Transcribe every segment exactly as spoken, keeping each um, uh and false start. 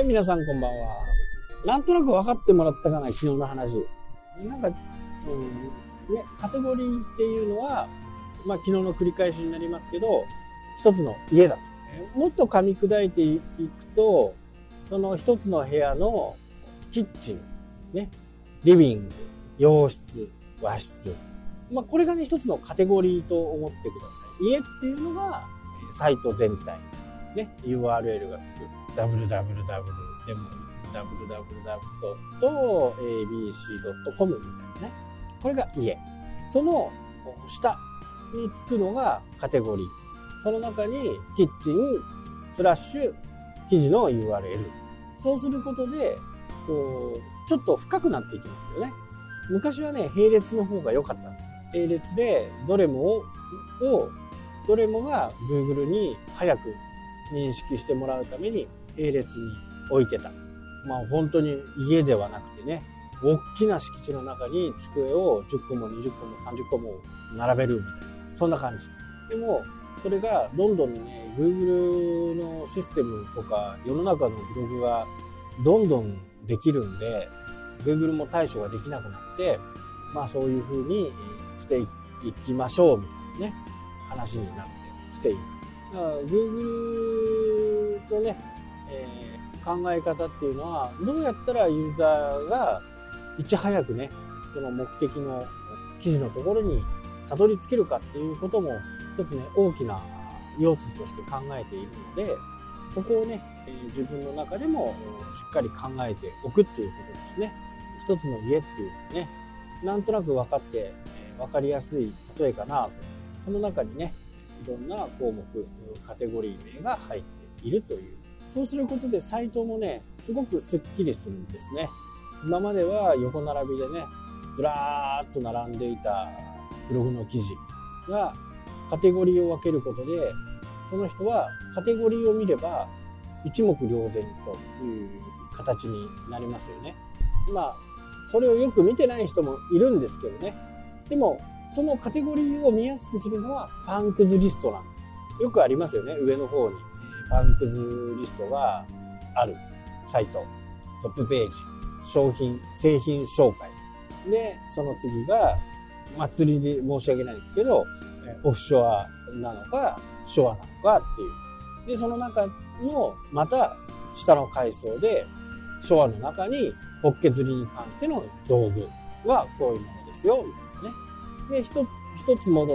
はい、皆さんこんばんは。なんとなく分かってもらったかな、昨日の話。なんか、うん、ね、カテゴリーっていうのは、まあ昨日の繰り返しになりますけど、一つの家だと。もっと噛み砕いていくと、その一つの部屋のキッチン、ね、リビング、洋室、和室。まあこれがね、一つのカテゴリーと思ってください。家っていうのが、サイト全体。ね、ユーアールエル がつく ダブリューダブリューダブリュー でも ダブリューダブリューダブリュー エービーシードットコム みたいなね。これが家。その下につくのがカテゴリー。その中にキッチンスラッシュ記事の ユーアールエル。そうすることで、こう、ちょっと深くなっていきますよね。昔はね、並列の方が良かったんです。並列でどれもを、どれもが Google に早く認識してもらうために並列に置いてた。まあ本当に家ではなくてね、大きな敷地の中に机をじゅっこもにじゅっこもさんじゅっこも並べるみたいな、そんな感じ。でもそれがどんどんね、Google のシステムとか世の中のブログがどんどんできるんで、Google も対処ができなくなって、まあそういう風にしていきましょうみたいなね、話になってきています。だから Google のね、えー、考え方っていうのは、どうやったらユーザーがいち早くね、その目的の記事のところにたどり着けるかっていうことも一つね、大きな要素として考えているので、そこをね、えー、自分の中でもしっかり考えておくっていうことですね。一つの家っていうのね、なんとなく分かって、えー、分かりやすい例えかなと。その中にね、いろんな項目、カテゴリー名が入っているという。そうすることでサイトもね、すごくスッキリするんですね。今までは横並びでね、ずらーっと並んでいたブログの記事がカテゴリーを分けることで、その人はカテゴリーを見れば一目瞭然という形になりますよね。まあ、それをよく見てない人もいるんですけどね。でも、そのカテゴリーを見やすくするのはパンくずリストなんです。よくありますよね。上の方にパンくずリストがあるサイト。トップページ。商品、製品紹介。で、その次が、祭りで申し訳ないんですけど、オフショアなのか、ショアなのかっていう。で、その中の、また下の階層で、ショアの中にホッケ釣りに関しての道具はこういうものですよ、みたいなね。で、一つ戻って、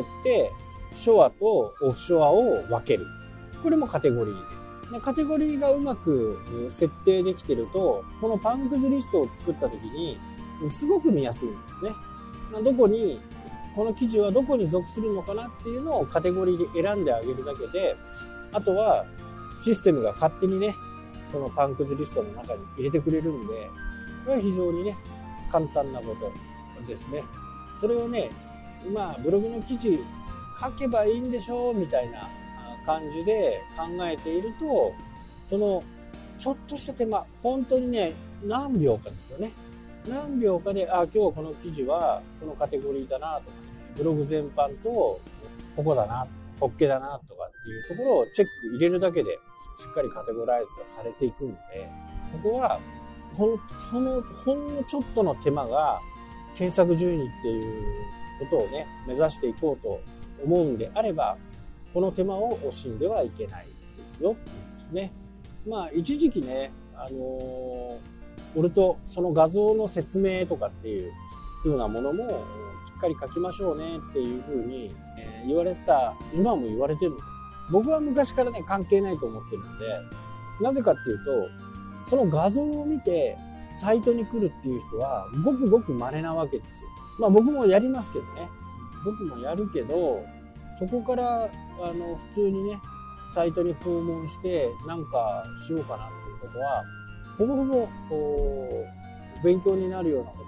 ショアとオフショアを分ける。これもカテゴリーで。でカテゴリーがうまく設定できてると、このパンくずリストを作った時に、すごく見やすいんですね。どこに、この記事はどこに属するのかなっていうのをカテゴリーで選んであげるだけで、あとはシステムが勝手にね、そのパンくずリストの中に入れてくれるんで、これは非常にね、簡単なことですね。それをね、まあブログの記事書けばいいんでしょうみたいな感じで考えていると、そのちょっとした手間、本当にね、何秒かですよね。何秒かで、あ、今日この記事はこのカテゴリーだなとか、ブログ全般とここだな、ホッケだなとかっていうところをチェック入れるだけでしっかりカテゴライズがされていくんで、ここはほんそのほんのちょっとの手間が検索順位っていうことをね、目指していこうと思うんであれば、この手間を惜しんではいけないですよっていうんですね。まあ一時期ね、あのー、俺とその画像の説明とかっていう風なものもしっかり書きましょうねっていう風に言われた、今も言われてるの。僕は昔からね、関係ないと思ってるんで、なぜかっていうと、その画像を見てサイトに来るっていう人はごくごく稀なわけですよ。まあ僕もやりますけどね。僕もやるけど、そこからあの普通にね、サイトに訪問してなんかしようかなっていうことは、ほぼほぼ勉強になるようなこと、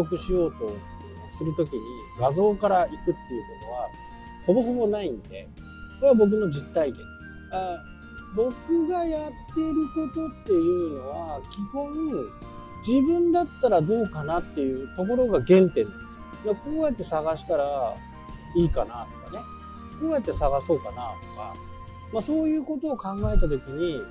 取得しようとするときに画像から行くっていうことはほぼほぼないんで、これは僕の実体験です。あ、僕がやっていることっていうのは基本自分だったらどうかなっていうところが原点なんです。こうやって探したらいいかなとかね、こうやって探そうかなとか、まあ、そういうことを考えたときに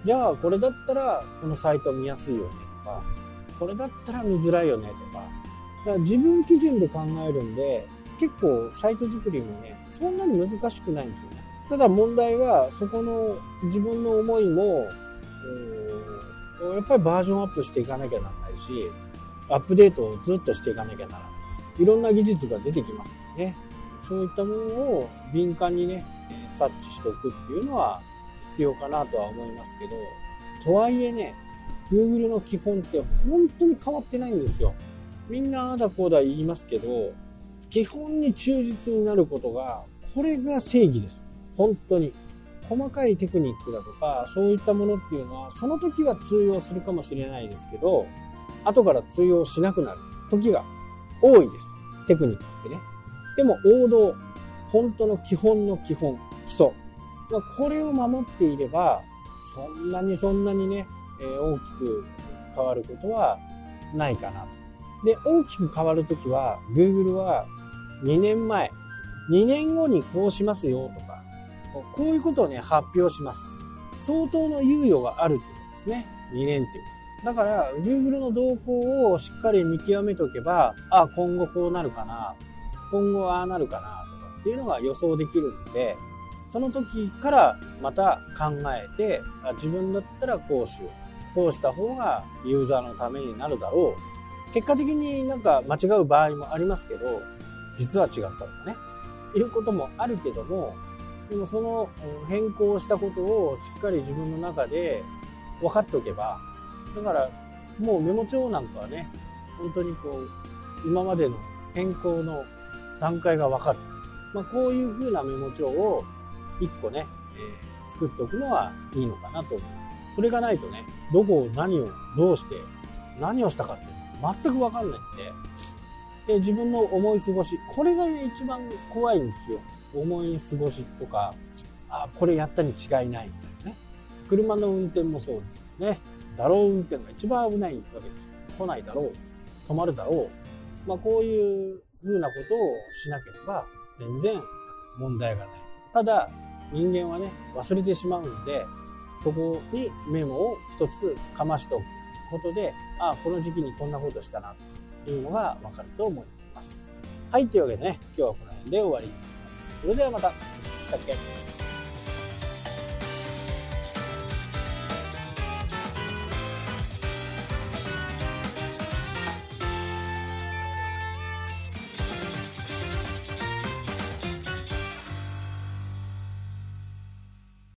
じゃあこれだったらこのサイト見やすいよねとか、これだったら見づらいよねとか、だから自分基準で考えるんで、結構サイト作りもねそんなに難しくないんですよね。ただ問題はそこの自分の思いもやっぱりバージョンアップしていかなきゃならないし、アップデートをずっとしていかなきゃならない。いろんな技術が出てきますからね。そういったものを敏感にね察知しておくっていうのは必要かなとは思いますけど、とはいえね Google の基本って本当に変わってないんですよ。みんなあだこうだ言いますけど、基本に忠実になることが、これが正義です。本当に細かいテクニックだとかそういったものっていうのはその時は通用するかもしれないですけど、後から通用しなくなる時が多いです。テクニックってね。でも王道、本当の基本の基本、基礎、まあ、これを守っていればそんなにそんなにね、えー、大きく変わることはないかな。で、大きく変わるときは Google はにねんまえ、にねんごにこうしますよとか、こういうことをね発表します。相当の猶予があるってことですね。にねんっていう。だから Google の動向をしっかり見極めておけば、あ、今後こうなるかな、今後ああなるかなとかっていうのが予想できるんで、その時からまた考えて、あ、自分だったらこうしよう、こうした方がユーザーのためになるだろう。結果的になんか間違う場合もありますけど、実は違ったとかね、いうこともあるけども、でもその変更したことをしっかり自分の中で分かっておけば、だからもうメモ帳なんかはね、本当にこう今までの変更の段階が分かる、まあ、こういう風なメモ帳をいっこね、えー、作っておくのはいいのかなと思う。それがないとね、どこを何をどうして何をしたかって全く分かんないんで、で自分の思い過ごし、これが、ね、一番怖いんですよ。思い過ごしとか、あ、これやったに違いないみたいなね。車の運転もそうですよね。だろう運転が一番危ないわけですよ。来ないだろう、止まるだろう。まあこういう風なことをしなければ全然問題がない。ただ人間はね忘れてしまうんで、そこにメモを一つかましておくことで、あ、この時期にこんなことしたなというのが分かると思います。はい、というわけでね、今日はこの辺で終わります。それではまた。したっけ